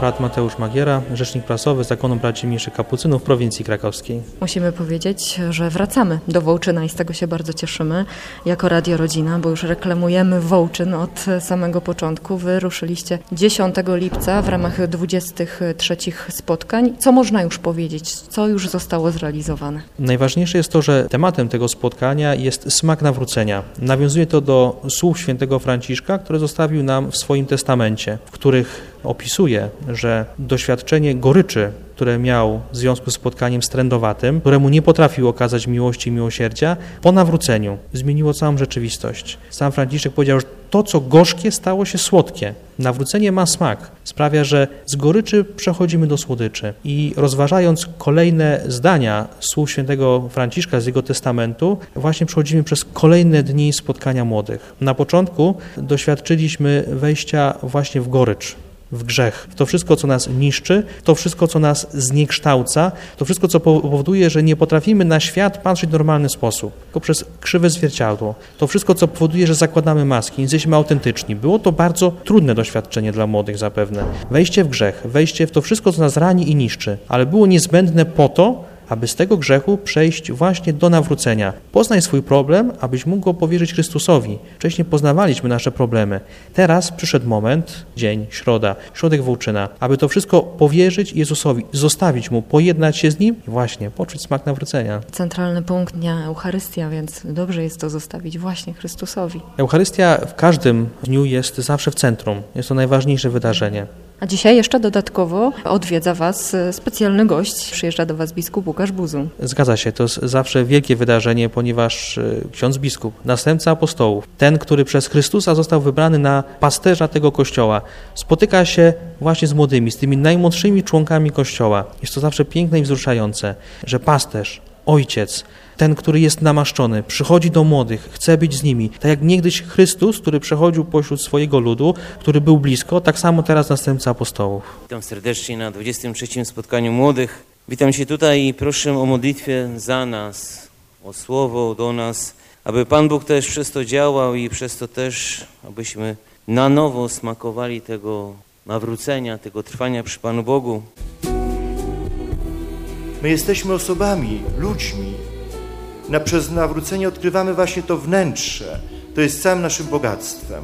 brat Mateusz Magiera, rzecznik prasowy Zakonu Braci Mniejszych Kapucynów w prowincji krakowskiej. Musimy powiedzieć, że wracamy do Wołczyna i z tego się bardzo cieszymy jako Radio Rodzina, bo już reklamujemy Wołczyn od samego początku. Wy ruszyliście 10 lipca w ramach 23 spotkań. Co można już powiedzieć? Co już zostało zrealizowane? Najważniejsze jest to, że tematem tego spotkania jest smak nawrócenia. Nawiązuje to do słów świętego Franciszka, które zostawił nam w swoim testamencie, w których opisuje, że doświadczenie goryczy, które miał w związku z spotkaniem strędowatym, któremu nie potrafił okazać miłości i miłosierdzia, po nawróceniu zmieniło całą rzeczywistość. Sam Franciszek powiedział, że to, co gorzkie, stało się słodkie. Nawrócenie ma smak. Sprawia, że z goryczy przechodzimy do słodyczy. I rozważając kolejne zdania słów świętego Franciszka z jego testamentu, właśnie przechodzimy przez kolejne dni spotkania młodych. Na początku doświadczyliśmy wejścia właśnie w gorycz, w grzech, w to wszystko, co nas niszczy, to wszystko, co nas zniekształca, to wszystko, co powoduje, że nie potrafimy na świat patrzeć w normalny sposób, tylko przez krzywe zwierciadło. To wszystko, co powoduje, że zakładamy maski, nie jesteśmy autentyczni. Było to bardzo trudne doświadczenie dla młodych zapewne. Wejście w grzech, wejście w to wszystko, co nas rani i niszczy, ale było niezbędne po to, aby z tego grzechu przejść właśnie do nawrócenia. Poznaj swój problem, abyś mógł go powierzyć Chrystusowi. Wcześniej poznawaliśmy nasze problemy. Teraz przyszedł moment, dzień, środa, środek Wołczyna, aby to wszystko powierzyć Jezusowi, zostawić Mu, pojednać się z Nim i właśnie poczuć smak nawrócenia. Centralny punkt dnia Eucharystia, więc dobrze jest to zostawić właśnie Chrystusowi. Eucharystia w każdym dniu jest zawsze w centrum. Jest to najważniejsze wydarzenie. A dzisiaj jeszcze dodatkowo odwiedza Was specjalny gość. Przyjeżdża do Was biskup Łukasz Buzun. Zgadza się, to jest zawsze wielkie wydarzenie, ponieważ ksiądz biskup, następca apostołów, ten, który przez Chrystusa został wybrany na pasterza tego Kościoła, spotyka się właśnie z młodymi, z tymi najmłodszymi członkami Kościoła. Jest to zawsze piękne i wzruszające, że pasterz, ojciec, ten, który jest namaszczony, przychodzi do młodych, chce być z nimi. Tak jak niegdyś Chrystus, który przechodził pośród swojego ludu, który był blisko, tak samo teraz następca apostołów. Witam serdecznie na 23. spotkaniu młodych. Witam się tutaj i proszę o modlitwę za nas, o słowo do nas, aby Pan Bóg też przez to działał i przez to też, abyśmy na nowo smakowali tego nawrócenia, tego trwania przy Panu Bogu. My jesteśmy osobami, ludźmi. Przez nawrócenie odkrywamy właśnie to wnętrze. To jest całym naszym bogactwem.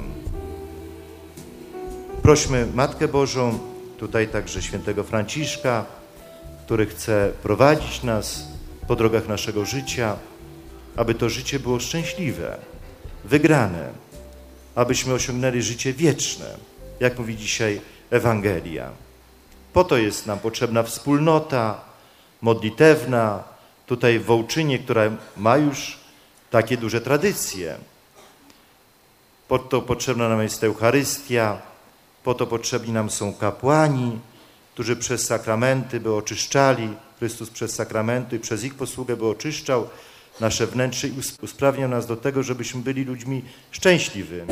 Prośmy Matkę Bożą, tutaj także świętego Franciszka, który chce prowadzić nas po drogach naszego życia, aby to życie było szczęśliwe, wygrane, abyśmy osiągnęli życie wieczne, jak mówi dzisiaj Ewangelia. Po to jest nam potrzebna wspólnota modlitewna, tutaj w Wołczynie, która ma już takie duże tradycje. Po to potrzebna nam jest Eucharystia, po to potrzebni nam są kapłani, którzy przez sakramenty by oczyszczali, Chrystus przez sakramenty i przez ich posługę by oczyszczał nasze wnętrze i usprawniał nas do tego, żebyśmy byli ludźmi szczęśliwymi.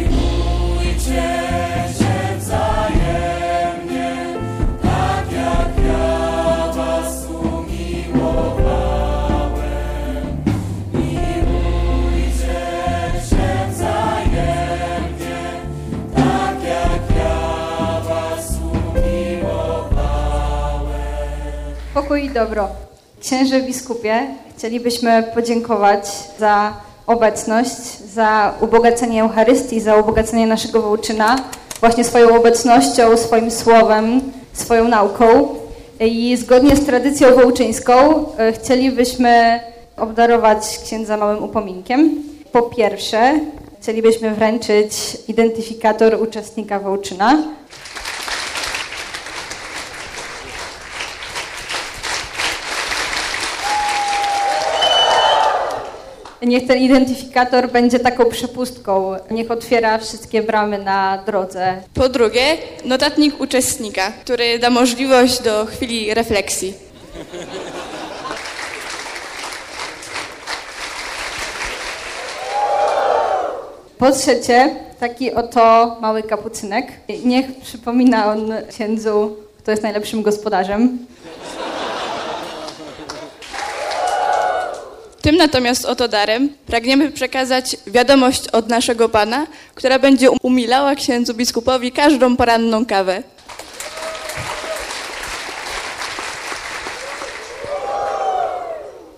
Pokój i dobro. Księże biskupie, chcielibyśmy podziękować za obecność, za ubogacenie Eucharystii, za ubogacenie naszego Wołczyna właśnie swoją obecnością, swoim słowem, swoją nauką. I zgodnie z tradycją wołczyńską chcielibyśmy obdarować księdza małym upominkiem. Po pierwsze, chcielibyśmy wręczyć identyfikator uczestnika Wołczyna. Niech ten identyfikator będzie taką przepustką, niech otwiera wszystkie bramy na drodze. Po drugie, notatnik uczestnika, który da możliwość do chwili refleksji. Po trzecie, taki oto mały kapucynek. Niech przypomina on księdzu, kto jest najlepszym gospodarzem. Tym natomiast oto darem pragniemy przekazać wiadomość od naszego Pana, która będzie umilała księdzu biskupowi każdą poranną kawę.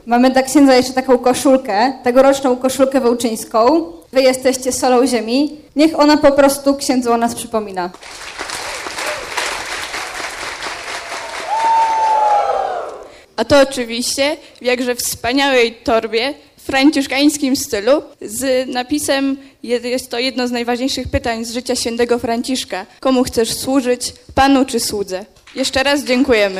Mamy dla księdza jeszcze taką koszulkę, tegoroczną koszulkę wołczyńską. Wy jesteście solą ziemi. Niech ona po prostu księdzu o nas przypomina. A to oczywiście w jakże wspaniałej torbie w franciszkańskim stylu z napisem: jest to jedno z najważniejszych pytań z życia świętego Franciszka. Komu chcesz służyć, Panu czy słudze? Jeszcze raz dziękujemy.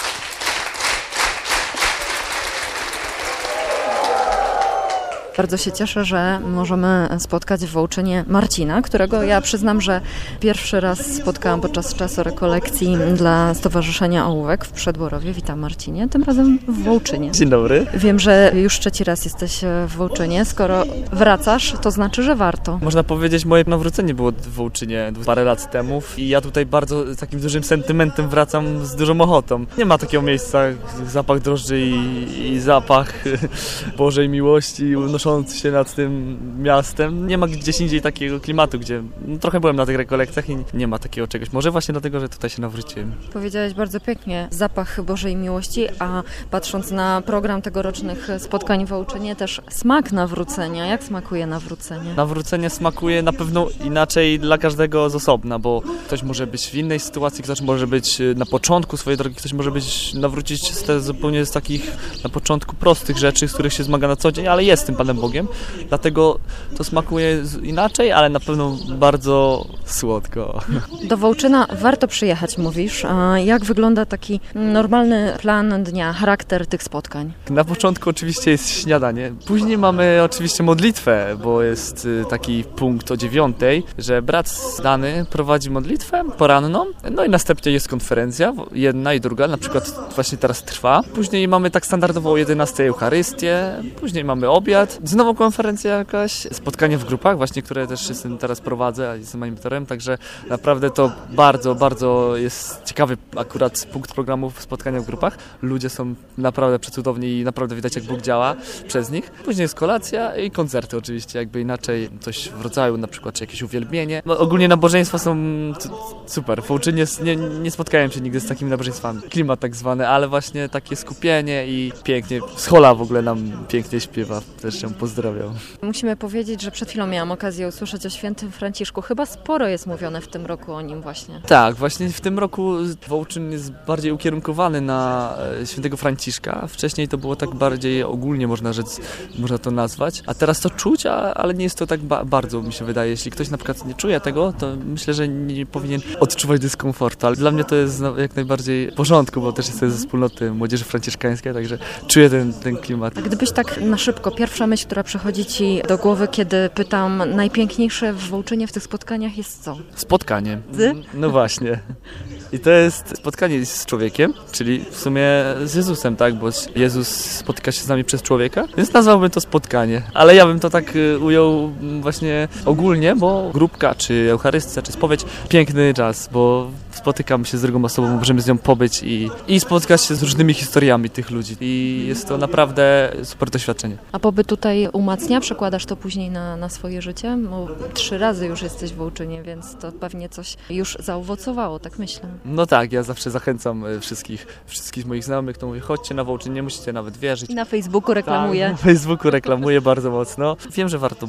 Bardzo się cieszę, że możemy spotkać w Wołczynie Marcina, którego ja przyznam, że pierwszy raz spotkałam podczas czasu rekolekcji dla Stowarzyszenia Ołówek w Przedborowie. Witam, Marcinie, tym razem w Wołczynie. Dzień dobry. Wiem, że już trzeci raz jesteś w Wołczynie. Skoro wracasz, to znaczy, że warto. Można powiedzieć, moje nawrócenie było w Wołczynie parę lat temu i ja tutaj bardzo z takim dużym sentymentem wracam z dużą ochotą. Nie ma takiego miejsca, zapach drożdży i zapach Bożej miłości unoszący się nad tym miastem. Nie ma gdzieś indziej takiego klimatu, gdzie trochę byłem na tych rekolekcjach i nie ma takiego czegoś. Może właśnie dlatego, że tutaj się nawróciłem. Powiedziałeś bardzo pięknie, zapach Bożej miłości, a patrząc na program tegorocznych spotkań w Wołczynie, też smak nawrócenia. Jak smakuje nawrócenie? Nawrócenie smakuje na pewno inaczej dla każdego z osobna, bo ktoś może być w innej sytuacji, ktoś może być na początku swojej drogi, ktoś może być nawrócić zupełnie z takich na początku prostych rzeczy, z których się zmaga na co dzień, ale jest tym Panem Bogiem, dlatego to smakuje inaczej, ale na pewno bardzo słodko. Do Wołczyna warto przyjechać, mówisz. A jak wygląda taki normalny plan dnia, charakter tych spotkań? Na początku oczywiście jest śniadanie, później mamy oczywiście modlitwę, bo jest taki punkt o 9:00, że brat dany prowadzi modlitwę poranną, no i następnie jest konferencja, jedna i druga, na przykład właśnie teraz trwa. Później mamy tak standardowo o 11:00 Eucharystię, później mamy obiad, znowu konferencja jakaś, spotkanie w grupach, właśnie które też teraz prowadzę, a jestem animatorem, także naprawdę to bardzo, bardzo jest ciekawy akurat punkt programu spotkania w grupach. Ludzie są naprawdę przecudowni i naprawdę widać, jak Bóg działa przez nich. Później jest kolacja i koncerty oczywiście, jakby inaczej coś w rodzaju, na przykład czy jakieś uwielbienie. No, ogólnie nabożeństwa są super. W Wołczynie nie spotkałem się nigdy z takimi nabożeństwami. Klimat tak zwany, ale właśnie takie skupienie i pięknie. Schola w ogóle nam pięknie śpiewa, też ją pozdrawiam. Musimy powiedzieć, że przed chwilą miałam okazję usłyszeć o świętym Franciszku. Chyba sporo jest mówione w tym roku o nim właśnie. Tak, właśnie w tym roku Wołczyn jest bardziej ukierunkowany na świętego Franciszka. Wcześniej to było tak bardziej ogólnie, można to nazwać. A teraz to czuć, ale nie jest to tak bardzo, mi się wydaje. Jeśli ktoś na przykład nie czuje tego, to myślę, że nie powinien odczuwać dyskomfortu. Ale dla mnie to jest jak najbardziej w porządku, bo też jestem ze wspólnoty młodzieży franciszkańskiej, także czuję ten klimat. A gdybyś tak na szybko, pierwsza myśl, która przychodzi Ci do głowy, kiedy pytam, najpiękniejsze w Wołczynie w tych spotkaniach jest co? Spotkanie. Z? No właśnie. I to jest spotkanie z człowiekiem, czyli w sumie z Jezusem, tak? Bo Jezus spotyka się z nami przez człowieka, więc nazwałbym to spotkanie. Ale ja bym to tak ujął właśnie ogólnie, bo grupka, czy Eucharystia, czy spowiedź, piękny czas, bo spotykamy się z drugą osobą, możemy z nią pobyć i spotkać się z różnymi historiami tych ludzi. I jest to naprawdę super doświadczenie. A pobyt tutaj umacnia? Przekładasz to później na swoje życie? Bo 3 razy już jesteś w Wołczynie, więc to pewnie coś już zaowocowało, tak myślę. No tak, ja zawsze zachęcam wszystkich moich znajomych, to mówię, chodźcie na Wołczyn, nie musicie nawet wierzyć. I na Facebooku reklamuję. Tak, na Facebooku reklamuję bardzo mocno. Wiem, że warto,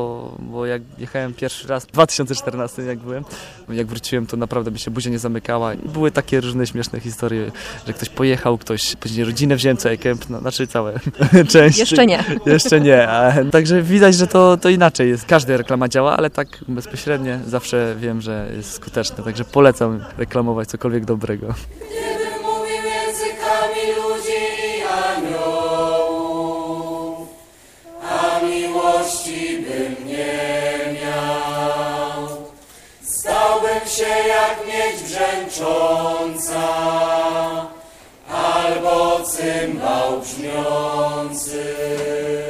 bo jak jechałem pierwszy raz w 2014, jak wróciłem, to naprawdę mi się buzia nie zamykała. I były takie różne śmieszne historie, że ktoś pojechał, później rodzinę wziąłem cały kemp, znaczy całe część. Jeszcze nie. Jeszcze nie. Także widać, że to inaczej jest. Każda reklama działa, ale tak bezpośrednio zawsze wiem, że jest skuteczne. Także polecam reklamować cokolwiek dobrego. Gdybym mówił językami ludzi i aniołów, a miłości bym nie miał, stałbym się jak miedź brzęcząca, albo cymbał brzmiący.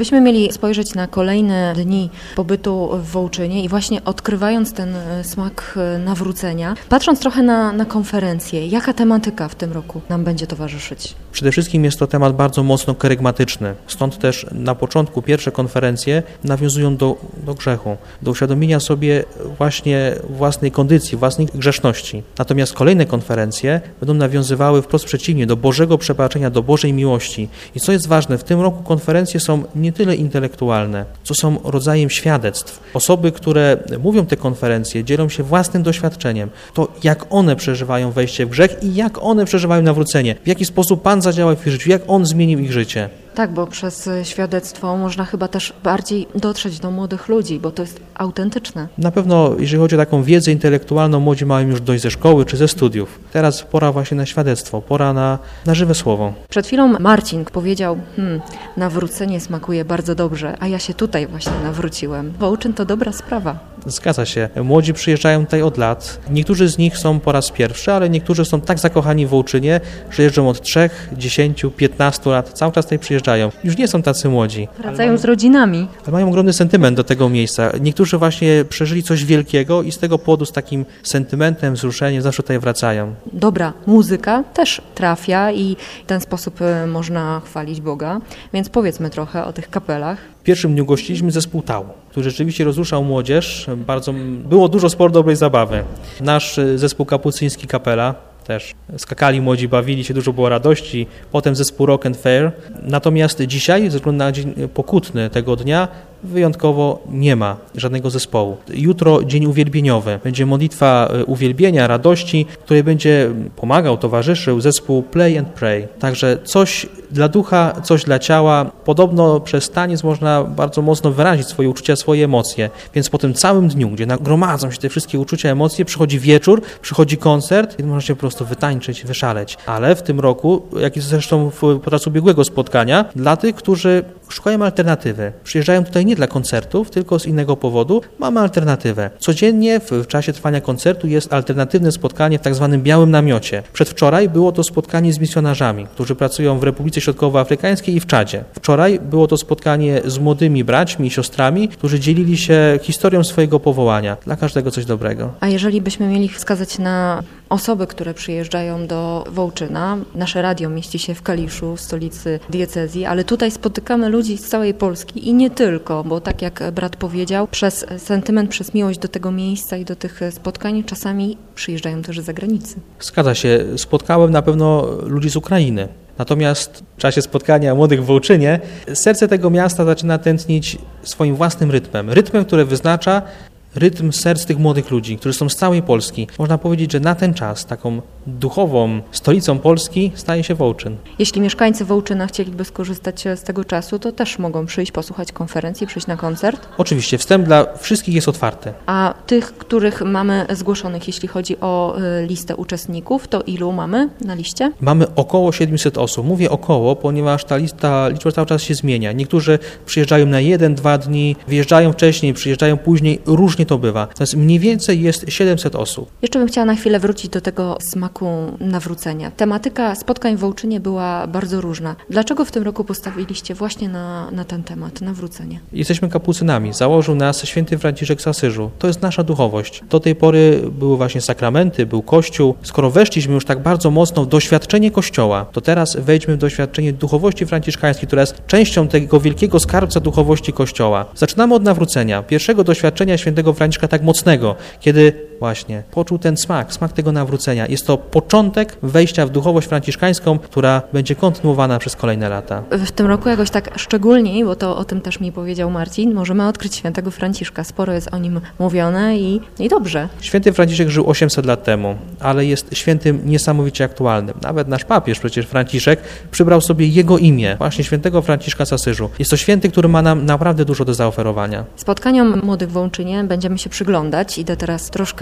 Gdybyśmy mieli spojrzeć na kolejne dni pobytu w Wołczynie i właśnie odkrywając ten smak nawrócenia, patrząc trochę na konferencję, jaka tematyka w tym roku nam będzie towarzyszyć? Przede wszystkim jest to temat bardzo mocno kerygmatyczny. Stąd też na początku pierwsze konferencje nawiązują do grzechu, do uświadomienia sobie właśnie własnej kondycji, własnej grzeszności. Natomiast kolejne konferencje będą nawiązywały wprost przeciwnie, do Bożego przebaczenia, do Bożej miłości. I co jest ważne, w tym roku konferencje są nie tyle intelektualne, co są rodzajem świadectw. Osoby, które mówią te konferencje, dzielą się własnym doświadczeniem. To jak one przeżywają wejście w grzech i jak one przeżywają nawrócenie. W jaki sposób Pan zadziałał w ich życiu, jak On zmienił ich życie. Tak, bo przez świadectwo można chyba też bardziej dotrzeć do młodych ludzi, bo to jest autentyczne. Na pewno, jeżeli chodzi o taką wiedzę intelektualną, młodzi mają już dojść ze szkoły czy ze studiów. Teraz pora właśnie na świadectwo, pora na żywe słowo. Przed chwilą Marcin powiedział, nawrócenie smakuje bardzo dobrze, a ja się tutaj właśnie nawróciłem. Wołczyn to dobra sprawa. Zgadza się. Młodzi przyjeżdżają tutaj od lat. Niektórzy z nich są po raz pierwszy, ale niektórzy są tak zakochani w Wołczynie, że jeżdżą od 3, 10, 15 lat. Cały czas tutaj przyjeżdżają. Już nie są tacy młodzi. Wracają z rodzinami. Ale mają ogromny sentyment do tego miejsca. Niektórzy właśnie przeżyli coś wielkiego i z tego powodu z takim sentymentem, wzruszeniem zawsze tutaj wracają. Dobra muzyka też trafia i w ten sposób można chwalić Boga. Więc powiedzmy trochę o tych kapelach. W pierwszym dniu gościliśmy zespół Tau, który rzeczywiście rozruszał młodzież. Było dużo sporo dobrej zabawy. Nasz zespół kapucyński Kapela też skakali młodzi, bawili się, dużo było radości. Potem zespół Rock and Fair. Natomiast dzisiaj, ze względu na dzień pokutny tego dnia, wyjątkowo nie ma żadnego zespołu. Jutro dzień uwielbieniowy. Będzie modlitwa uwielbienia, radości, której będzie pomagał, towarzyszył zespół Play and Pray. Także coś dla ducha, coś dla ciała. Podobno przez taniec można bardzo mocno wyrazić swoje uczucia, swoje emocje. Więc po tym całym dniu, gdzie nagromadzą się te wszystkie uczucia, emocje, przychodzi wieczór, przychodzi koncert i można się po prostu wytańczyć, wyszaleć. Ale w tym roku, jak jest zresztą podczas ubiegłego spotkania, dla tych, którzy szukają alternatywy. Przyjeżdżają tutaj nie dla koncertów, tylko z innego powodu. Mamy alternatywę. Codziennie w czasie trwania koncertu jest alternatywne spotkanie w tak zwanym białym namiocie. Przedwczoraj było to spotkanie z misjonarzami, którzy pracują w Republice Środkowoafrykańskiej i w Czadzie. Wczoraj było to spotkanie z młodymi braćmi i siostrami, którzy dzielili się historią swojego powołania. Dla każdego coś dobrego. A jeżeli byśmy mieli wskazać na osoby, które przyjeżdżają do Wołczyna, nasze radio mieści się w Kaliszu, stolicy diecezji, ale tutaj spotykamy ludzi z całej Polski i nie tylko, bo tak jak brat powiedział, przez sentyment, przez miłość do tego miejsca i do tych spotkań czasami przyjeżdżają też z zagranicy. Zgadza się. Spotkałem na pewno ludzi z Ukrainy. Natomiast w czasie spotkania młodych w Wołczynie serce tego miasta zaczyna tętnić swoim własnym rytmem. Rytmem, który wyznacza rytm serc tych młodych ludzi, którzy są z całej Polski. Można powiedzieć, że na ten czas taką duchową stolicą Polski staje się Wołczyn. Jeśli mieszkańcy Wołczyna chcieliby skorzystać z tego czasu, to też mogą przyjść, posłuchać konferencji, przyjść na koncert? Oczywiście, wstęp dla wszystkich jest otwarty. A tych, których mamy zgłoszonych, jeśli chodzi o listę uczestników, to ilu mamy na liście? Mamy około 700 osób. Mówię około, ponieważ ta liczba cały czas się zmienia. Niektórzy przyjeżdżają na 1-2 dni, wyjeżdżają wcześniej, przyjeżdżają później, różnie to bywa. Natomiast mniej więcej jest 700 osób. Jeszcze bym chciała na chwilę wrócić do tego smaku nawrócenia. Tematyka spotkań w Wołczynie była bardzo różna. Dlaczego w tym roku postawiliście właśnie na ten temat, nawrócenie? Jesteśmy kapucynami. Założył nas święty Franciszek z Asyżu. To jest nasza duchowość. Do tej pory były właśnie sakramenty, był Kościół. Skoro weszliśmy już tak bardzo mocno w doświadczenie Kościoła, to teraz wejdźmy w doświadczenie duchowości franciszkańskiej, która jest częścią tego wielkiego skarbca duchowości Kościoła. Zaczynamy od nawrócenia. Pierwszego doświadczenia świętego Franciszka tak mocnego, kiedy właśnie poczuł ten smak tego nawrócenia. Jest to początek wejścia w duchowość franciszkańską, która będzie kontynuowana przez kolejne lata. W tym roku jakoś tak szczególniej, bo to o tym też mi powiedział Marcin, możemy odkryć świętego Franciszka. Sporo jest o nim mówione i dobrze. Święty Franciszek żył 800 lat temu, ale jest świętym niesamowicie aktualnym. Nawet nasz papież, przecież Franciszek, przybrał sobie jego imię, właśnie świętego Franciszka z Asyżu. Jest to święty, który ma nam naprawdę dużo do zaoferowania. Spotkaniom młodych w Wołczynie będziemy się przyglądać. Idę teraz troszkę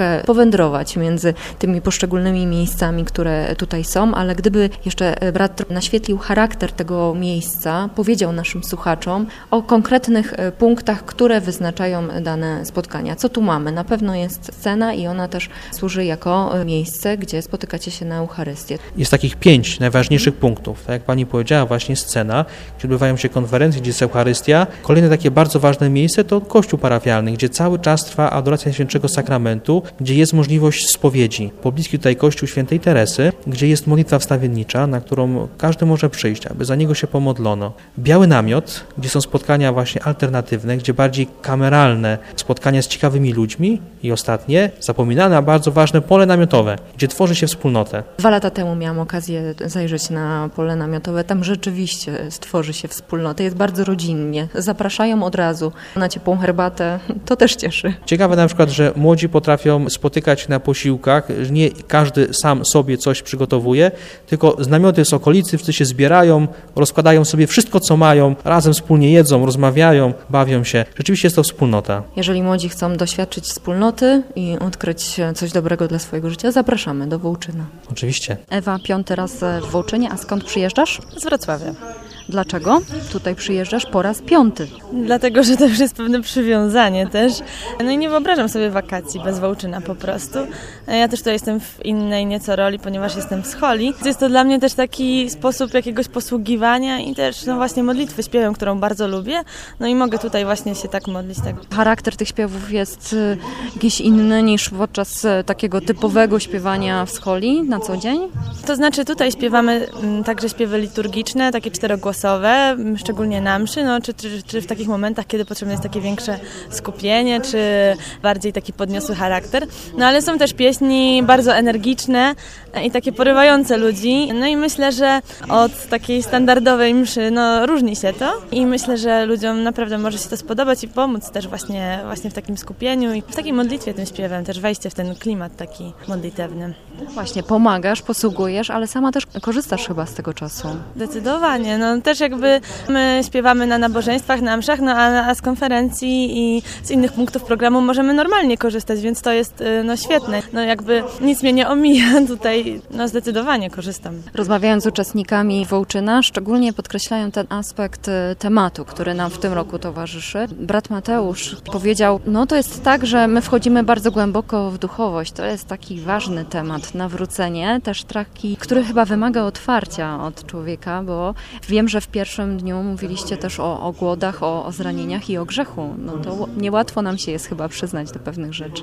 trochę powędrować między tymi poszczególnymi miejscami, które tutaj są, ale gdyby jeszcze brat naświetlił charakter tego miejsca, powiedział naszym słuchaczom o konkretnych punktach, które wyznaczają dane spotkania. Co tu mamy? Na pewno jest scena i ona też służy jako miejsce, gdzie spotykacie się na Eucharystię. Jest takich 5 najważniejszych punktów. Tak jak pani powiedziała, właśnie scena, gdzie odbywają się konferencje, gdzie jest Eucharystia. Kolejne takie bardzo ważne miejsce to kościół parafialny, gdzie cały czas trwa adoracja Świętego Sakramentu, gdzie jest możliwość spowiedzi. Pobliski tutaj kościół Świętej Teresy, gdzie jest modlitwa wstawiennicza, na którą każdy może przyjść, aby za niego się pomodlono. Biały namiot, gdzie są spotkania właśnie alternatywne, gdzie bardziej kameralne spotkania z ciekawymi ludźmi i ostatnie, zapominane, a bardzo ważne, pole namiotowe, gdzie tworzy się wspólnotę. 2 lata temu miałam okazję zajrzeć na pole namiotowe. Tam rzeczywiście stworzy się wspólnotę. Jest bardzo rodzinnie. Zapraszają od razu na ciepłą herbatę. To też cieszy. Ciekawe na przykład, że młodzi potrafią spotykać na posiłkach. Nie każdy sam sobie coś przygotowuje, tylko z namioty z okolicy wszyscy się zbierają, rozkładają sobie wszystko, co mają, razem wspólnie jedzą, rozmawiają, bawią się. Rzeczywiście jest to wspólnota. Jeżeli młodzi chcą doświadczyć wspólnoty i odkryć coś dobrego dla swojego życia, zapraszamy do Wołczyna. Oczywiście. Ewa, 5. raz w Wołczynie, a skąd przyjeżdżasz? Z Wrocławia. Dlaczego tutaj przyjeżdżasz po raz 5? Dlatego, że to już jest pewne przywiązanie też. No i nie wyobrażam sobie wakacji bez Wołczyna po prostu. Ja też tutaj jestem w innej nieco roli, ponieważ jestem w scholi. Jest to dla mnie też taki sposób jakiegoś posługiwania i też no właśnie modlitwy śpiewem, którą bardzo lubię. No i mogę tutaj właśnie się tak modlić. Tak. Charakter tych śpiewów jest jakiś inny niż podczas takiego typowego śpiewania w scholi na co dzień? To znaczy tutaj śpiewamy także śpiewy liturgiczne, takie 4-głosowe, szczególnie na mszy, no, czy w takich momentach, kiedy potrzebne jest takie większe skupienie, czy bardziej taki podniosły charakter. No ale są też pieśni bardzo energiczne i takie porywające ludzi. No i myślę, że od takiej standardowej mszy no, różni się to i myślę, że ludziom naprawdę może się to spodobać i pomóc też właśnie w takim skupieniu i w takiej modlitwie tym śpiewem, też wejście w ten klimat taki modlitewny. Właśnie, pomagasz, posługujesz, ale sama też korzystasz chyba z tego czasu. Zdecydowanie, no też jakby my śpiewamy na nabożeństwach, na mszach, no a z konferencji i z innych punktów programu możemy normalnie korzystać, więc to jest no świetne. No jakby nic mnie nie omija tutaj, no zdecydowanie korzystam. Rozmawiając z uczestnikami Wołczyna, szczególnie podkreślają ten aspekt tematu, który nam w tym roku towarzyszy. Brat Mateusz powiedział, no to jest tak, że my wchodzimy bardzo głęboko w duchowość, to jest taki ważny temat, nawrócenie, też taki, który chyba wymaga otwarcia od człowieka, bo wiem, że w pierwszym dniu mówiliście też o głodach, o zranieniach i o grzechu. No to niełatwo nam się jest chyba przyznać do pewnych rzeczy.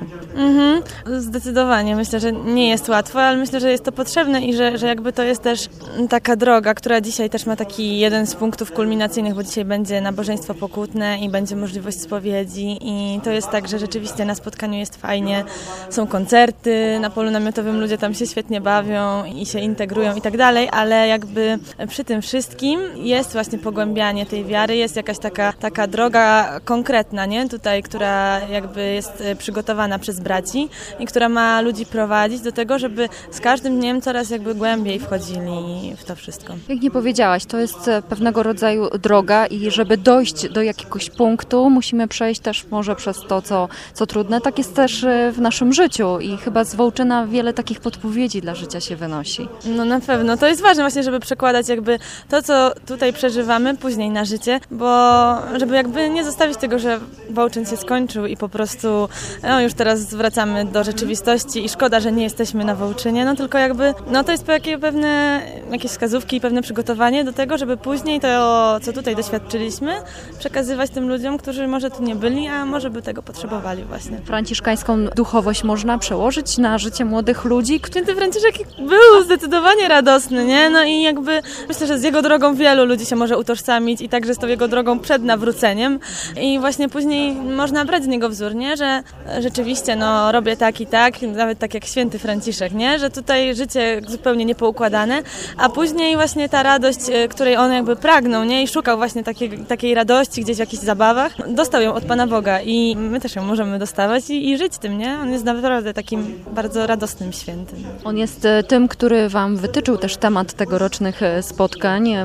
Zdecydowanie. Myślę, że nie jest łatwo, ale myślę, że jest to potrzebne i że jakby to jest też taka droga, która dzisiaj też ma taki jeden z punktów kulminacyjnych, bo dzisiaj będzie nabożeństwo pokutne i będzie możliwość spowiedzi i to jest tak, że rzeczywiście na spotkaniu jest fajnie, są koncerty, na polu namiotowym ludzie tam się świetnie bawią i się integrują i tak dalej, ale jakby przy tym wszystkim jest właśnie pogłębianie tej wiary, jest jakaś taka droga konkretna, nie? Tutaj, która jakby jest przygotowana przez braci i która ma ludzi prowadzić do tego, żeby z każdym dniem coraz jakby głębiej wchodzili w to wszystko. Jak nie powiedziałaś, to jest pewnego rodzaju droga i żeby dojść do jakiegoś punktu, musimy przejść też może przez to, co trudne. Tak jest też w naszym życiu i chyba z Wołczyna wiele takich podpowiedzi dla życia się wynosi. No na pewno. To jest ważne właśnie, żeby przekładać jakby to, co tutaj przeżywamy później na życie, bo żeby jakby nie zostawić tego, że Wołczyn się skończył i po prostu no już teraz wracamy do rzeczywistości i szkoda, że nie jesteśmy na Wołczynie, no tylko jakby no to jest pewne jakieś wskazówki i pewne przygotowanie do tego, żeby później to, co tutaj doświadczyliśmy, przekazywać tym ludziom, którzy może tu nie byli, a może by tego potrzebowali właśnie. Franciszkańską duchowość można przełożyć na życie młodych ludzi? Święty Franciszek był zdecydowanie radosny, nie? No i jakby myślę, że z jego drogą wielu ludzi się może utożsamić i także z tą jego drogą przed nawróceniem i właśnie później można brać z niego wzór, nie? Że rzeczywiście no robię tak i tak, nawet tak jak Święty Franciszek, nie? Że tutaj życie zupełnie niepoukładane, a później właśnie ta radość, której on jakby pragnął, nie? I szukał właśnie takiej radości gdzieś w jakichś zabawach, dostał ją od Pana Boga i my też ją możemy dostawać i żyć tym, nie? On jest naprawdę takim bardzo radosnym świętym. On jest tym, który Wam wytyczył też temat tegorocznych spotkań młodych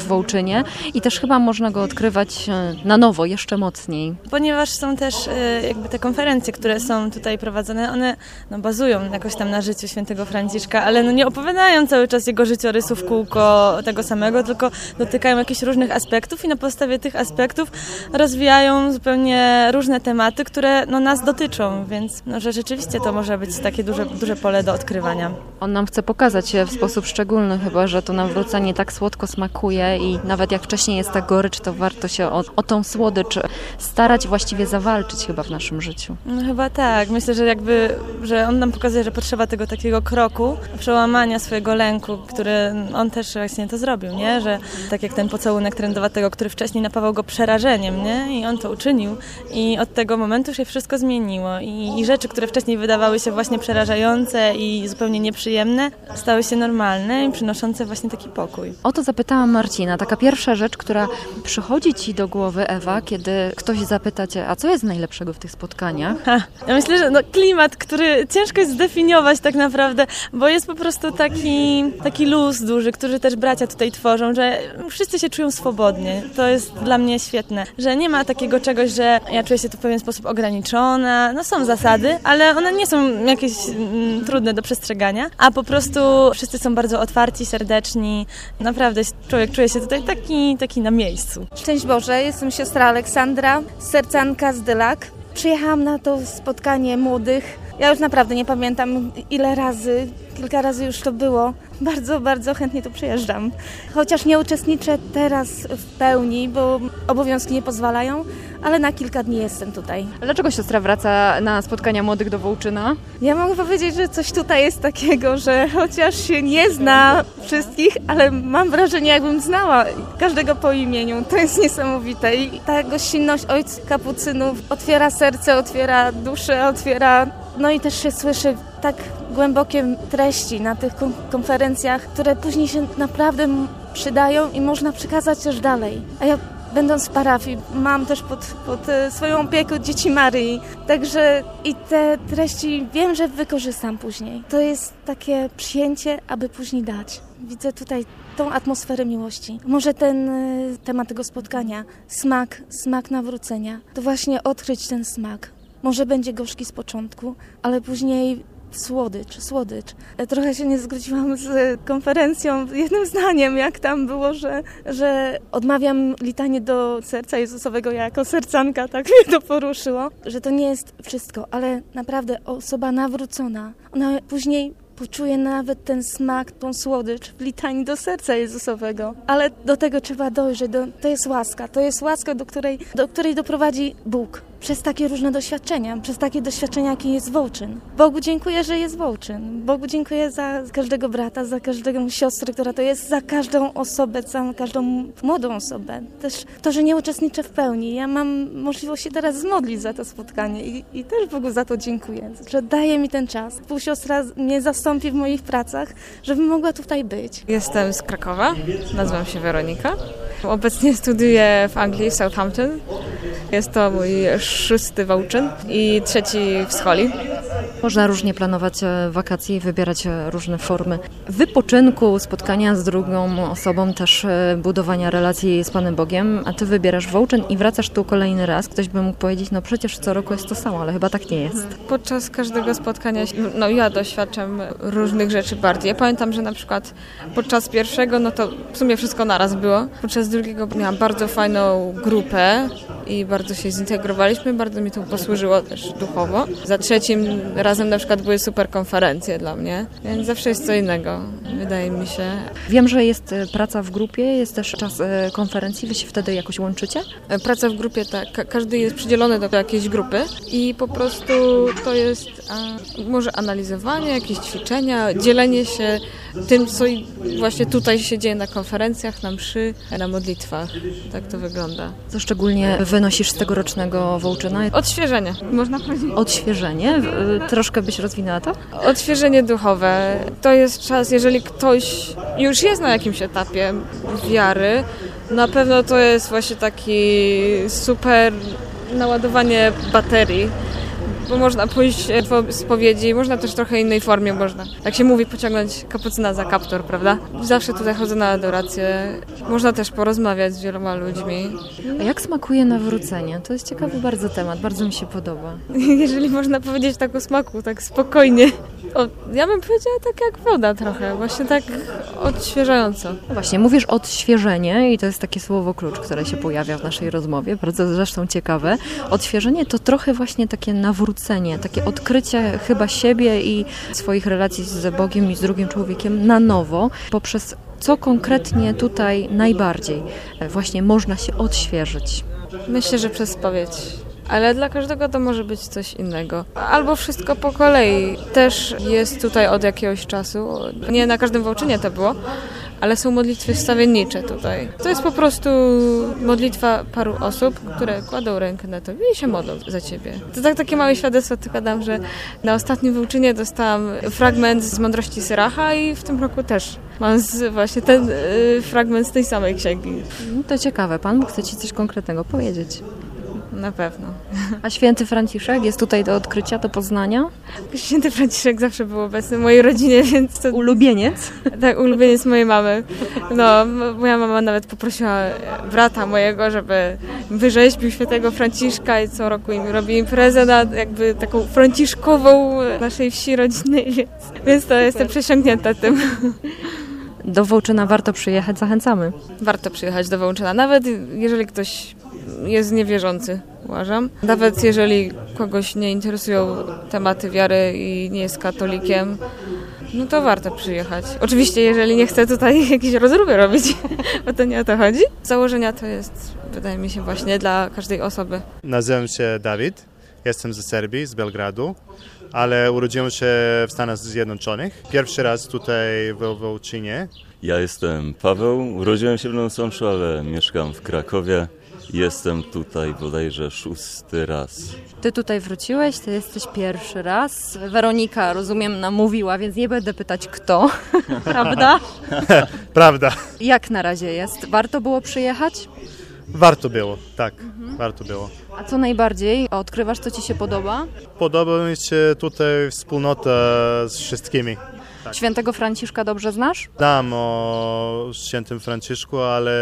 w Wołczynie i też chyba można go odkrywać na nowo, jeszcze mocniej. Ponieważ są też jakby te konferencje, które są tutaj prowadzone, one bazują jakoś tam na życiu świętego Franciszka, ale nie opowiadają cały czas jego życiorysu w kółko tego samego, tylko dotykają jakichś różnych aspektów i na podstawie tych aspektów rozwijają zupełnie różne tematy, które nas dotyczą, więc że rzeczywiście to może być takie duże pole do odkrywania. On nam chce pokazać się w sposób szczególny chyba, że to nawrócenie tak słodko smakuje i nawet jak wcześniej jest ta gorycz, to warto się o tą słodycz starać, właściwie zawalczyć chyba w naszym życiu. Chyba tak. Myślę, że on nam pokazuje, że potrzeba tego takiego kroku, przełamania swojego lęku, który on też właśnie to zrobił, nie? Że tak jak ten pocałunek trędowatego, który wcześniej napawał go przerażeniem, nie? I on to uczynił i od tego momentu się wszystko zmieniło i rzeczy, które wcześniej wydawały się właśnie przerażające i zupełnie nieprzyjemne, stały się normalne i przynoszące właśnie taki pokój. O to zapytałam Marcina. Taka pierwsza rzecz, która przychodzi Ci do głowy, Ewa, kiedy ktoś zapyta Cię, a co jest najlepszego w tych spotkaniach? Ja myślę, że klimat, który ciężko jest zdefiniować tak naprawdę, bo jest po prostu taki luz duży, który też bracia tutaj tworzą, że wszyscy się czują swobodnie. To jest dla mnie świetne, że nie ma takiego czegoś, że ja czuję się tu w pewien sposób ograniczona. Są zasady, ale one nie są jakieś trudne do przestrzegania, a po prostu wszyscy są bardzo otwarci, serdeczni. Naprawdę człowiek czuje się tutaj taki na miejscu. Szczęść Boże, jestem siostra Aleksandra, sercanka z Dylak. Przyjechałam na to spotkanie młodych. Ja już naprawdę nie pamiętam ile razy, kilka razy już to było. Bardzo, bardzo chętnie tu przyjeżdżam. Chociaż nie uczestniczę teraz w pełni, bo obowiązki nie pozwalają, ale na kilka dni jestem tutaj. Dlaczego siostra wraca na spotkania młodych do Wołczyna? Ja mogę powiedzieć, że coś tutaj jest takiego, że chociaż się nie zna wszystkich, ale mam wrażenie, jakbym znała każdego po imieniu. To jest niesamowite i ta gościnność ojców kapucynów otwiera serce, otwiera duszę, no i też się słyszy tak głębokie treści na tych konferencjach, które później się naprawdę przydają i można przekazać też dalej. A ja będąc w parafii mam też pod swoją opieką dzieci Maryi, także i te treści wiem, że wykorzystam później. To jest takie przyjęcie, aby później dać. Widzę tutaj tą atmosferę miłości. Może ten temat tego spotkania, smak nawrócenia, to właśnie odkryć ten smak. Może będzie gorzki z początku, ale później słodycz. Trochę się nie zgodziłam z konferencją jednym zdaniem, jak tam było, że odmawiam litanię do serca Jezusowego. Ja jako sercanka, tak mnie to poruszyło, że to nie jest wszystko, ale naprawdę osoba nawrócona, ona później poczuje nawet ten smak, tą słodycz w litanii do serca Jezusowego. Ale do tego trzeba dojrzeć. To jest łaska, do której doprowadzi Bóg. Przez takie różne doświadczenia, jakie jest Wołczyn. Bogu dziękuję, że jest Wołczyn. Bogu dziękuję za każdego brata, za każdą siostrę, która to jest, za każdą osobę, za każdą młodą osobę. Też to, że nie uczestniczę w pełni. Ja mam możliwość się teraz zmodlić za to spotkanie i też Bogu za to dziękuję, że daje mi ten czas. Współsiostra mnie zastąpi w moich pracach, żebym mogła tutaj być. Jestem z Krakowa, nazywam się Weronika. Obecnie studiuję w Anglii, w Southampton. Jest to mój 6. Wołczyn i 3. w Scholi. Można różnie planować wakacje i wybierać różne formy wypoczynku, spotkania z drugą osobą, też budowania relacji z Panem Bogiem, a Ty wybierasz Wołczyn i wracasz tu kolejny raz. Ktoś by mógł powiedzieć, no przecież co roku jest to samo, ale chyba tak nie jest. Podczas każdego spotkania, ja doświadczam różnych rzeczy bardziej. Ja pamiętam, że na przykład podczas pierwszego, to w sumie wszystko naraz było. Podczas drugiego miałam bardzo fajną grupę i bardzo się zintegrowaliśmy, bardzo mi to posłużyło też duchowo. Za 3. razem na przykład były super konferencje dla mnie, więc zawsze jest co innego, wydaje mi się. Wiem, że jest praca w grupie, jest też czas konferencji, Wy się wtedy jakoś łączycie? Praca w grupie, tak. Każdy jest przydzielony do jakiejś grupy i po prostu to jest może analizowanie, jakieś ćwiczenia, dzielenie się tym, co właśnie tutaj się dzieje na konferencjach, na mszy, na modlitwach. Tak to wygląda. Co szczególnie wynosisz z tegorocznego Wołczyna? Odświeżenie, można powiedzieć. Odświeżenie? Troszkę byś rozwinęła to? Odświeżenie duchowe. To jest czas, jeżeli ktoś już jest na jakimś etapie wiary, na pewno to jest właśnie taki super naładowanie baterii, bo można pójść po spowiedzi, można też w trochę innej formie, można, jak się mówi, pociągnąć kapucyna za kaptur, prawda? Zawsze tutaj chodzę na adorację, można też porozmawiać z wieloma ludźmi. A jak smakuje nawrócenie? To jest ciekawy bardzo temat, bardzo mi się podoba. Jeżeli można powiedzieć tak o smaku, tak spokojnie. Ja bym powiedziała tak jak woda trochę, właśnie tak odświeżająco. No właśnie, mówisz odświeżenie i to jest takie słowo klucz, które się pojawia w naszej rozmowie, bardzo zresztą ciekawe. Odświeżenie to trochę właśnie takie nawrócenie, takie odkrycie chyba siebie i swoich relacji z Bogiem i z drugim człowiekiem na nowo, poprzez co konkretnie tutaj najbardziej właśnie można się odświeżyć. Myślę, że przez spowiedź. Ale dla każdego to może być coś innego. Albo wszystko po kolei. Też jest tutaj od jakiegoś czasu. Nie na każdym wołczynie to było, ale są modlitwy wstawiennicze tutaj. To jest po prostu modlitwa paru osób, które kładą rękę na tobie i się modlą za ciebie. To tak takie małe świadectwo tylko dam, że na ostatnim wołczynie dostałam fragment z Mądrości Syracha i w tym roku też mam właśnie ten fragment z tej samej księgi. To ciekawe, Pan Bóg chce ci coś konkretnego powiedzieć. Na pewno. A święty Franciszek jest tutaj do odkrycia, do poznania? Święty Franciszek zawsze był obecny w mojej rodzinie, więc to... Ulubieniec? Tak, ulubieniec mojej mamy. No, moja mama nawet poprosiła brata mojego, żeby wyrzeźbił świętego Franciszka i co roku robi imprezę na jakby taką franciszkową naszej wsi rodzinnej, więc to jestem przesiąknięta tym. Do Wołczyna warto przyjechać, zachęcamy. Warto przyjechać do Wołczyna, nawet jeżeli ktoś jest niewierzący, uważam. Nawet jeżeli kogoś nie interesują tematy wiary i nie jest katolikiem, no to warto przyjechać. Oczywiście, jeżeli nie chce tutaj jakieś rozruby robić, bo to nie o to chodzi. Z założenia to jest, wydaje mi się, właśnie dla każdej osoby. Nazywam się Dawid, jestem ze Serbii, z Belgradu, ale urodziłem się w Stanach Zjednoczonych. Pierwszy raz tutaj w Wołczynie. Ja jestem Paweł, urodziłem się w Nowym Sączu, ale mieszkam w Krakowie. Jestem tutaj bodajże 6. raz. Ty tutaj wróciłeś, ty jesteś pierwszy raz. Weronika, rozumiem, namówiła, więc nie będę pytać kto, prawda? Prawda. Jak na razie jest? Warto było przyjechać? Warto było, tak, warto było. A co najbardziej odkrywasz, co ci się podoba? Podoba mi się tutaj wspólnota z wszystkimi. Tak. Świętego Franciszka dobrze znasz? Znam o świętym Franciszku, ale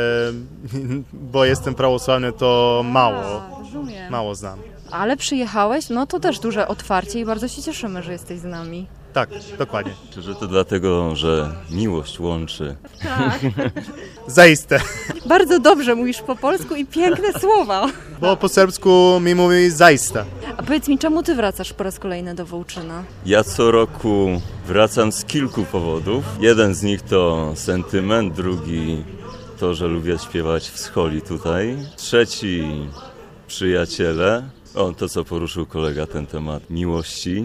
bo jestem prawosławny, to mało znam. Ale przyjechałeś, no to też duże otwarcie i bardzo się cieszymy, że jesteś z nami. Tak, dokładnie. Czy że to dlatego, że miłość łączy? Tak. Zaiste. Bardzo dobrze mówisz po polsku i piękne słowa. Bo po serbsku mi mówi zaiste. A powiedz mi, czemu ty wracasz po raz kolejny do Wołczyna? Ja co roku wracam z kilku powodów. Jeden z nich to sentyment, drugi to, że lubię śpiewać w scholi tutaj. Trzeci przyjaciele. To, co poruszył kolega, ten temat miłości,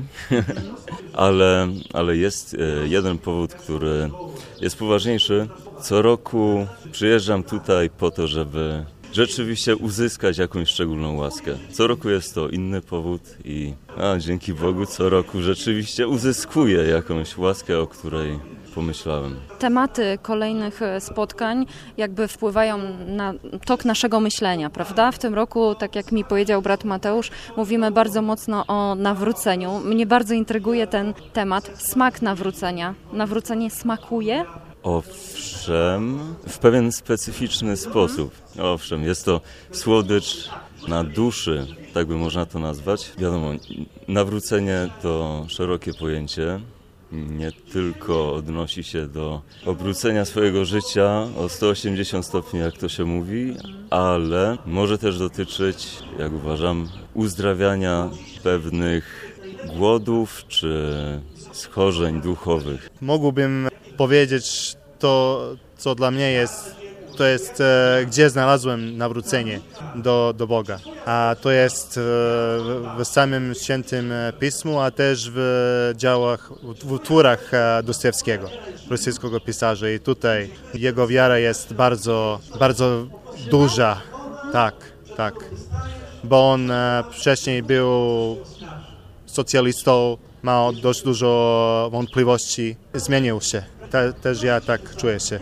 ale jest jeden powód, który jest poważniejszy. Co roku przyjeżdżam tutaj po to, żeby rzeczywiście uzyskać jakąś szczególną łaskę. Co roku jest to inny powód i dzięki Bogu co roku rzeczywiście uzyskuję jakąś łaskę, o której pomyślałem. Tematy kolejnych spotkań jakby wpływają na tok naszego myślenia, prawda? W tym roku, tak jak mi powiedział brat Mateusz, mówimy bardzo mocno o nawróceniu. Mnie bardzo intryguje ten temat, smak nawrócenia. Nawrócenie smakuje? Owszem, w pewien specyficzny sposób. Owszem, jest to słodycz na duszy, tak by można to nazwać. Wiadomo, nawrócenie to szerokie pojęcie. Nie tylko odnosi się do obrócenia swojego życia o 180 stopni, jak to się mówi, ale może też dotyczyć, jak uważam, uzdrawiania pewnych głodów czy schorzeń duchowych. Mógłbym powiedzieć to, co dla mnie jest, to jest, gdzie znalazłem nawrócenie do Boga. A to jest w samym Świętym Pismu, a też w dziełach, w utworach Dostojewskiego, rosyjskiego pisarza. I tutaj jego wiara jest bardzo, bardzo duża. Tak. Bo on wcześniej był socjalistą, miał dość dużo wątpliwości. Zmienił się. Też ja tak czuję się.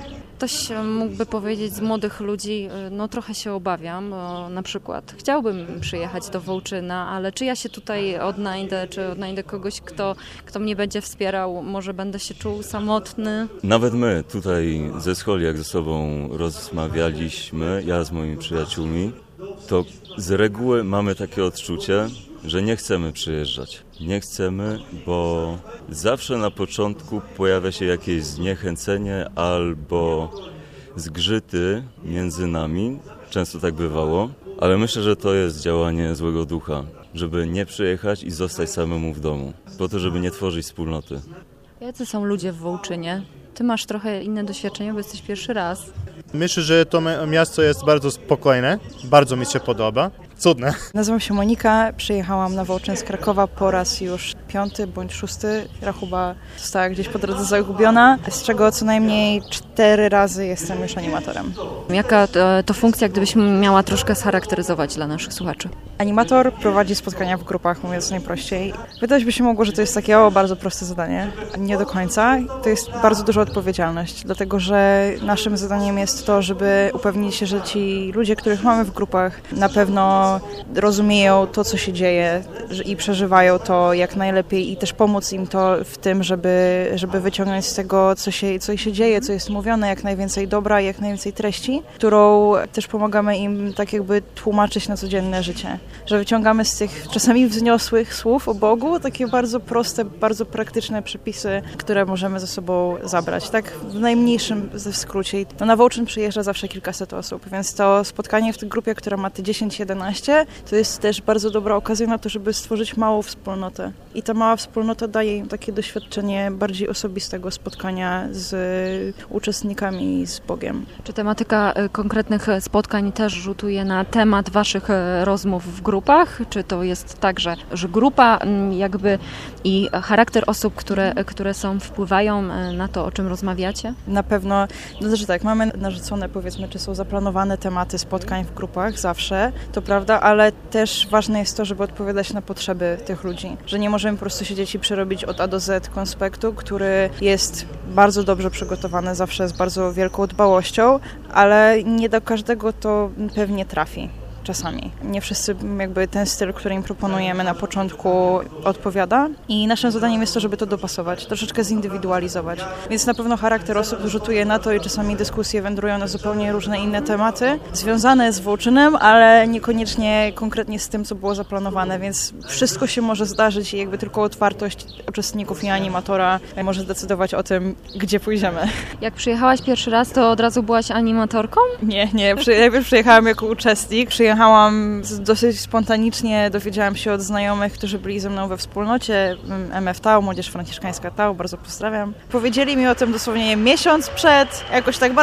ktoś mógłby powiedzieć z młodych ludzi, no trochę się obawiam, bo na przykład chciałbym przyjechać do Wołczyna, ale czy ja się tutaj odnajdę, czy odnajdę kogoś, kto mnie będzie wspierał, może będę się czuł samotny? Nawet my tutaj ze Scholi, jak ze sobą rozmawialiśmy, ja z moimi przyjaciółmi, to z reguły mamy takie odczucie, że nie chcemy przyjeżdżać. Nie chcemy, bo zawsze na początku pojawia się jakieś zniechęcenie albo zgrzyty między nami. Często tak bywało, ale myślę, że to jest działanie złego ducha, żeby nie przyjechać i zostać samemu w domu, po to, żeby nie tworzyć wspólnoty. Jacy są ludzie w Wołczynie? Ty masz trochę inne doświadczenie, bo jesteś pierwszy raz. Myślę, że to miasto jest bardzo spokojne, bardzo mi się podoba. Cudne. Nazywam się Monika, przyjechałam na Wołczyn z Krakowa po raz już 5. bądź 6. Rachuba została gdzieś po drodze zagubiona, z czego co najmniej 4 razy jestem już animatorem. Jaka to funkcja, gdybyś miała troszkę scharakteryzować dla naszych słuchaczy? Animator prowadzi spotkania w grupach, mówiąc najprościej. Wydać by się mogło, że to jest takie bardzo proste zadanie. Nie do końca. To jest bardzo duża odpowiedzialność, dlatego że naszym zadaniem jest to, żeby upewnić się, że ci ludzie, których mamy w grupach, na pewno rozumieją to, co się dzieje i przeżywają to jak najlepiej i też pomóc im to w tym, żeby wyciągnąć z tego, co się dzieje, co jest mówione, jak najwięcej dobra i jak najwięcej treści, którą też pomagamy im tak jakby tłumaczyć na codzienne życie. Że wyciągamy z tych czasami wzniosłych słów o Bogu takie bardzo proste, bardzo praktyczne przepisy, które możemy ze sobą zabrać. Tak w najmniejszym ze skrócie. No, na Wołczyn przyjeżdża zawsze kilkaset osób, więc to spotkanie w tej grupie, która ma te 10-11, to jest też bardzo dobra okazja na to, żeby stworzyć małą wspólnotę. I ta mała wspólnota daje im takie doświadczenie bardziej osobistego spotkania z uczestnikami i z Bogiem. Czy tematyka konkretnych spotkań też rzutuje na temat waszych rozmów w grupach? Czy to jest tak, że grupa jakby i charakter osób, które są, wpływają na to, o czym rozmawiacie? Na pewno, no znaczy tak, mamy narzucone, powiedzmy, czy są zaplanowane tematy spotkań w grupach zawsze, to prawda, ale też ważne jest to, żeby odpowiadać na potrzeby tych ludzi. Że nie możemy po prostu siedzieć i przerobić od A do Z konspektu, który jest bardzo dobrze przygotowany, zawsze z bardzo wielką dbałością, ale nie do każdego to pewnie trafi. Czasami. Nie wszyscy jakby ten styl, który im proponujemy na początku odpowiada i naszym zadaniem jest to, żeby to dopasować, troszeczkę zindywidualizować. Więc na pewno charakter osób rzutuje na to i czasami dyskusje wędrują na zupełnie różne inne tematy, związane z Wołczynem, ale niekoniecznie konkretnie z tym, co było zaplanowane, więc wszystko się może zdarzyć i jakby tylko otwartość uczestników i animatora może decydować o tym, gdzie pójdziemy. Jak przyjechałaś pierwszy raz, to od razu byłaś animatorką? Nie. Najpierw przyjechałam jako uczestnik. Przyjechałam dosyć spontanicznie, dowiedziałam się od znajomych, którzy byli ze mną we wspólnocie MFTAU, Młodzież Franciszkańska TAU, bardzo pozdrawiam. Powiedzieli mi o tym dosłownie miesiąc przed, jakoś tak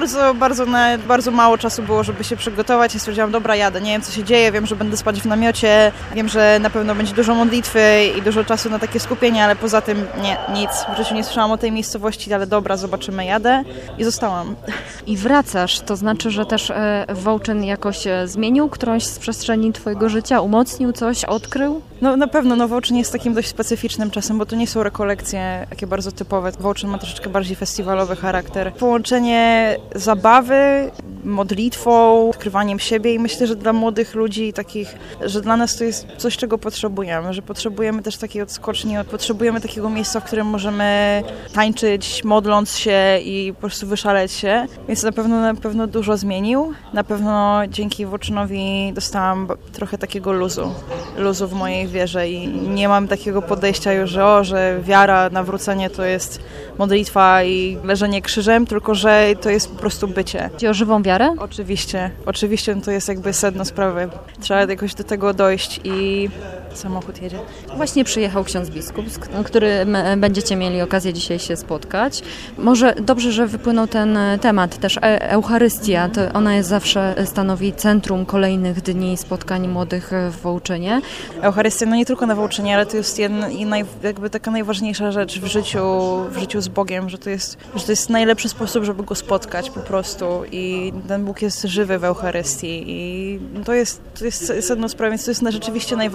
bardzo mało czasu było, żeby się przygotować i stwierdziłam, dobra, jadę, nie wiem co się dzieje, wiem, że będę spać w namiocie, wiem, że na pewno będzie dużo modlitwy i dużo czasu na takie skupienie, ale poza tym nic. W życiu nie słyszałam o tej miejscowości, ale dobra, zobaczymy, jadę i zostałam. I wracasz, to znaczy, że też Wołczyn jakoś zmienił którąś z przestrzeni twojego życia, umocnił coś, odkrył? No na pewno, Wołczyn jest takim dość specyficznym czasem, bo to nie są rekolekcje takie bardzo typowe. Wołczyn ma troszeczkę bardziej festiwalowy charakter. Połączenie zabawy, modlitwą, odkrywaniem siebie i myślę, że dla młodych ludzi takich, że dla nas to jest coś, czego potrzebujemy, że potrzebujemy też takiej odskoczni, potrzebujemy takiego miejsca, w którym możemy tańczyć, modląc się i po prostu wyszaleć się, więc na pewno dużo zmienił. Na pewno dzięki Wołczynowi dostałam trochę takiego luzu w mojej wierze i nie mam takiego podejścia już, że wiara, nawrócenie to jest modlitwa i leżenie krzyżem, tylko że to jest po prostu bycie. Chodzi o żywą wiarę? Oczywiście to jest jakby sedno sprawy. Trzeba jakoś do tego dojść i samochód jedzie. Właśnie przyjechał ksiądz biskup, z którym będziecie mieli okazję dzisiaj się spotkać. Może dobrze, że wypłynął ten temat, też Eucharystia, to ona jest zawsze stanowi centrum kolejnych dni spotkań młodych w Wołczynie. Eucharystia, no nie tylko na Wołczynie, ale to jest jakby taka najważniejsza rzecz w życiu z Bogiem, że to jest najlepszy sposób, żeby Go spotkać po prostu i ten Bóg jest żywy w Eucharystii i to jest sedno sprawy, więc to jest rzeczywiście najważniejsze,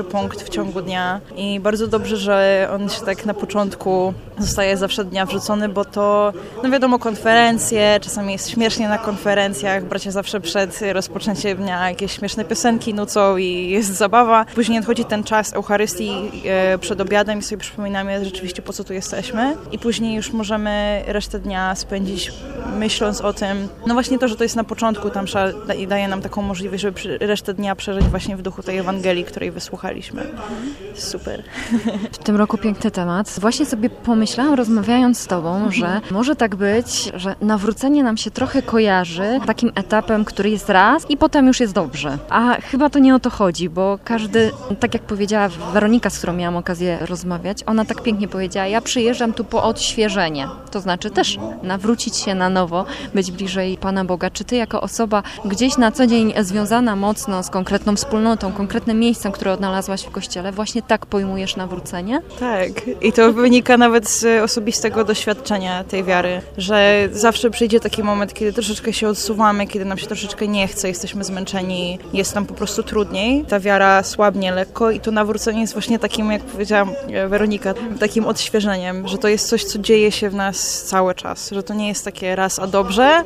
najważniejszy punkt w ciągu dnia i bardzo dobrze, że on się tak na początku zostaje zawsze dnia wrzucony, bo to, no wiadomo, konferencje, czasami jest śmiesznie na konferencjach, bracia zawsze przed rozpoczęciem dnia jakieś śmieszne piosenki nucą i jest zabawa. Później nadchodzi ten czas Eucharystii przed obiadem i sobie przypominamy rzeczywiście, po co tu jesteśmy i później już możemy resztę dnia spędzić myśląc o tym, no właśnie to, że to jest na początku, tam daje nam taką możliwość, żeby resztę dnia przeżyć właśnie w duchu tej Ewangelii, której wysłuchaliśmy. Super. W tym roku piękny temat. Właśnie sobie pomyślałam, rozmawiając z Tobą, że może tak być, że nawrócenie nam się trochę kojarzy takim etapem, który jest raz i potem już jest dobrze. A chyba to nie o to chodzi, bo każdy, tak jak powiedziała Weronika, z którą miałam okazję rozmawiać, ona tak pięknie powiedziała, ja przyjeżdżam tu po odświeżenie. To znaczy też nawrócić się na nowo, być bliżej Pana Boga. Czy Ty jako osoba gdzieś na co dzień związana mocno z konkretną wspólnotą, konkretnym miejscem, które odnalazłaś w Kościele, właśnie tak pojmujesz nawrócenie? Tak. I to wynika nawet z osobistego doświadczenia tej wiary, że zawsze przyjdzie taki moment, kiedy troszeczkę się odsuwamy, kiedy nam się troszeczkę nie chce, jesteśmy zmęczeni, jest nam po prostu trudniej. Ta wiara słabnie lekko i to nawrócenie jest właśnie takim, jak powiedziała Weronika, takim odświeżeniem, że to jest coś, co dzieje się w nas cały czas, że to nie jest takie raz a dobrze,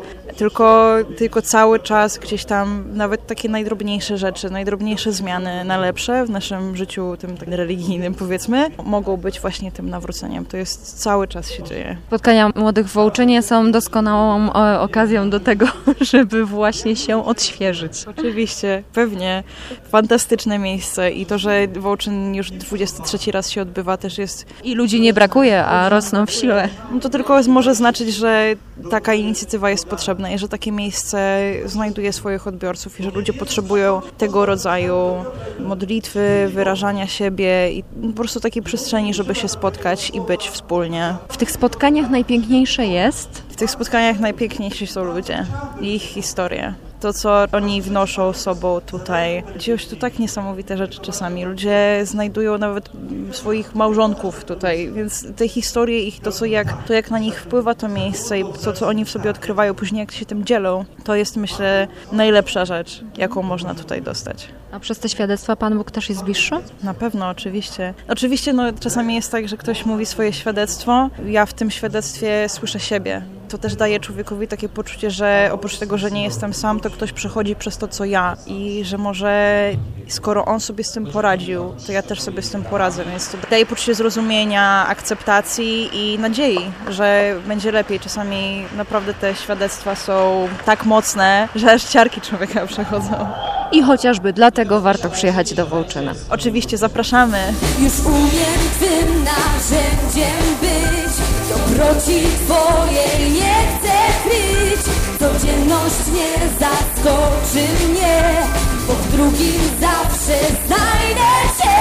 tylko cały czas gdzieś tam nawet takie najdrobniejsze rzeczy, najdrobniejsze zmiany na lepsze w naszym życiu tym tak religijnym, powiedzmy, mogą być właśnie tym nawróceniem. To jest cały czas się dzieje. Spotkania młodych w Wołczynie są doskonałą okazją do tego, żeby właśnie się odświeżyć. Oczywiście, pewnie. Fantastyczne miejsce i to, że Wołczyn już 23 raz się odbywa, też jest... I ludzi nie brakuje, a rosną w sile. No to tylko może znaczyć, że taka inicjatywa jest potrzebna i że takie miejsce znajduje swoich odbiorców i że ludzie potrzebują tego rodzaju modlitwy, wyrażania siebie i po prostu takiej przestrzeni, żeby się spotkać i być wspólnie. W tych spotkaniach najpiękniejsze jest? W tych spotkaniach najpiękniejsi są ludzie i ich historie. To, co oni wnoszą sobą tutaj. Dzieją się tu tak niesamowite rzeczy czasami. Ludzie znajdują nawet swoich małżonków tutaj, więc te historie, ich to jak na nich wpływa to miejsce i to, co oni w sobie odkrywają, później jak się tym dzielą, to jest, myślę, najlepsza rzecz, jaką można tutaj dostać. A przez te świadectwa Pan Bóg też jest bliższy? Na pewno, oczywiście. Oczywiście, czasami jest tak, że ktoś mówi swoje świadectwo, ja w tym świadectwie słyszę siebie. To też daje człowiekowi takie poczucie, że oprócz tego, że nie jestem sam, to ktoś przechodzi przez to, co ja i że może skoro on sobie z tym poradził, to ja też sobie z tym poradzę, więc to daje poczucie zrozumienia, akceptacji i nadziei, że będzie lepiej. Czasami naprawdę te świadectwa są tak mocne, że aż ciarki człowieka przechodzą. I chociażby dlatego warto przyjechać do Wołczyna. Oczywiście, zapraszamy. Już umiem tym narzędziem być, dobroci Twojej nie chcę kryć. Codzienność nie zaskoczy mnie, bo w drugim zawsze znajdę Cię.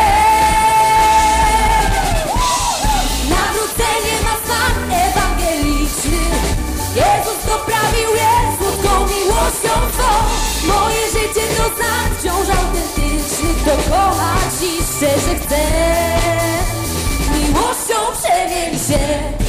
Nawrócenie ma smak ewangeliczny, Jezus doprawił je słodką miłością swą. Moje życie to znak wciąż autentyczny, kto kochać i szczerze chce, miłością przemień się.